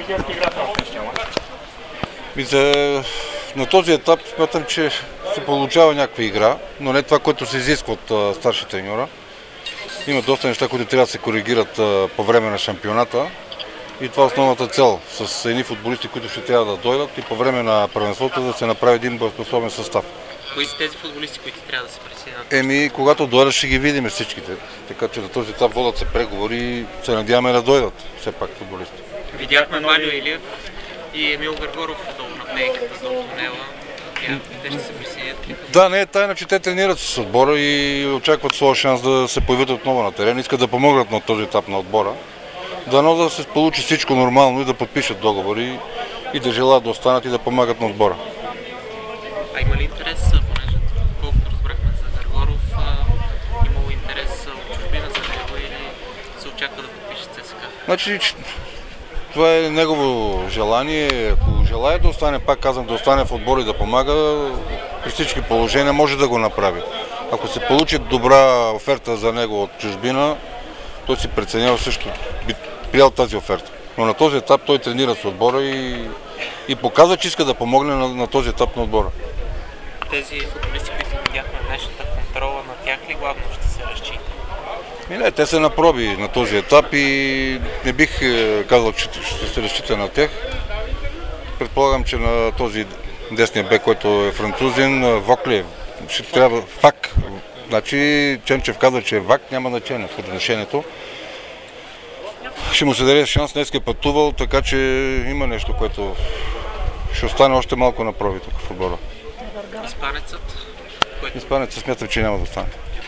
На този етап смятам, че се получава някаква игра, но не това, което се изисква от старши треньора. Има доста неща, които трябва да се коригират по време на шампионата. И това е основната цел, с едни футболисти, които ще трябва да дойдат и по време на първенството да се направи един боеспособен състав. Кои са тези футболисти, които трябва да се присъединят? Когато дойдат, ще ги видим всичките. Така че на този етап водят се преговори и се надяваме да дойдат все пак футболисти. Видяхме Валио Илиев и Емил Гаргоров долу на пнейката, долу тунела. Те ще се присъединят. Да, не е тайна, че те тренират с отбора и очакват своя шанс да се появят отново на терен. Искат да помогнат на този етап на отбора. Дано да се получи всичко нормално и да подпишат договори и да желаят да останат и да помагат на отбора. А има ли интерес, понеже колкото разбрахме за Гаргоров, имало интерес от чужбина за него или се очаква да подпише ЦСКА? Значи, това е негово желание. Ако желая да остане, пак казвам, да остане в отбора и да помага, при всички положения може да го направи. Ако се получи добра оферта за него от чужбина, той си преценява също, би приял тази оферта. Но на този етап той тренира с отбора и показва, че иска да помогне на този етап на отбора. Тези футболисти, които видяхме в днешната контрола, на тях ли главно ще се разчита? Не, те са на проби на този етап и не бих казал, че ще се разчита на тях. Предполагам, че на този десния бек, който е французин, Вокле, ще трябва Вак. Значи Ченчев казва, че Вак няма значение в отношението. Ще му се даде шанс, днес е пътувал, така че има нещо, което ще остане още малко на проби тук в отбора. Испанецът? Испанецът смятам, че няма да остане.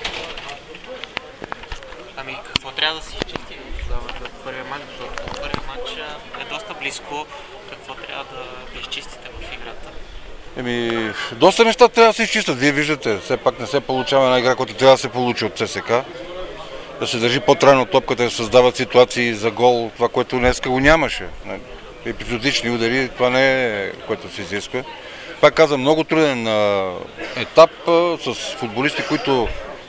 Ами какво трябва да се изчисти за първия матч? Защото първият матч е доста близко. Какво трябва да изчистите в играта? Доста неща трябва да се изчистят. Вие виждате, все пак не се получава една игра, която трябва да се получи от ЦСК. Да се държи по-трайно топката, да създават ситуации за гол, това, което днеска го нямаше. Епизодични удари, това не е което се изисква. Пак казвам, много труден етап с футболисти, които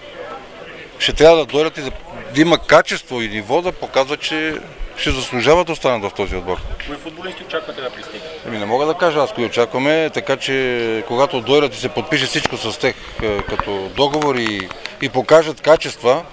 ще трябва да дойдат и да има качество и ниво, да показват, че ще заслужават да останат в този отбор. Кои футболисти очаквате да пристигнат? Не мога да кажа аз кои очакваме, така че когато дойдат и се подпише всичко с тях като договор и покажат качества,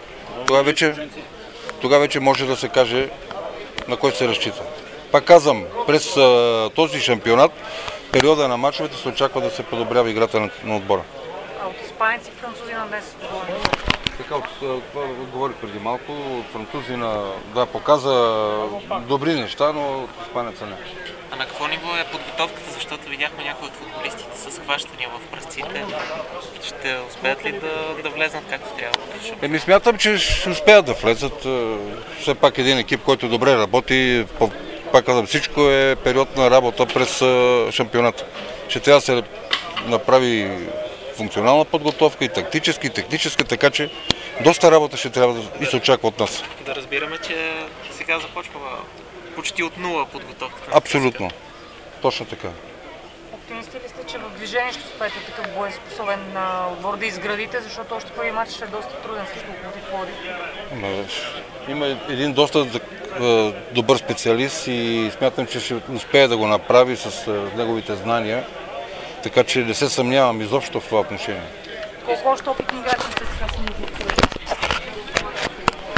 тогава вече може да се каже на кой се разчита. Пак казвам, през този шампионат, периода на мачовете се очаква да се подобрява играта на отбора. А от испанеци и французина днес говорим? Така, това говорих преди малко, от французина показа добри неща, но от испанеца не. А на какво ниво е подготовката, защото видяхме някои от футболистите с хващания в пръстците. Ще успеят ли да влезнат както трябва? Смятам, че ще успеят да влезат. Все пак един екип, който добре работи, пак казвам, всичко е период на работа през шампионата. Ще трябва да се направи функционална подготовка и тактическа, и техническа, така че доста работа ще трябва и се очаква от нас. Да разбираме, че сега започва почти от нула подготовката. Абсолютно. Точно така. Оптимисти ли сте, че в движение ще успеете такъв боеспособен отбор да изградите, защото още първи матч ще е доста труден срещу Локомотив Пловдив? Има един доста добър специалист и смятам, че ще успее да го направи с неговите знания, така че не се съмнявам изобщо в това отношение. Колко още опитни играчи сте сега си?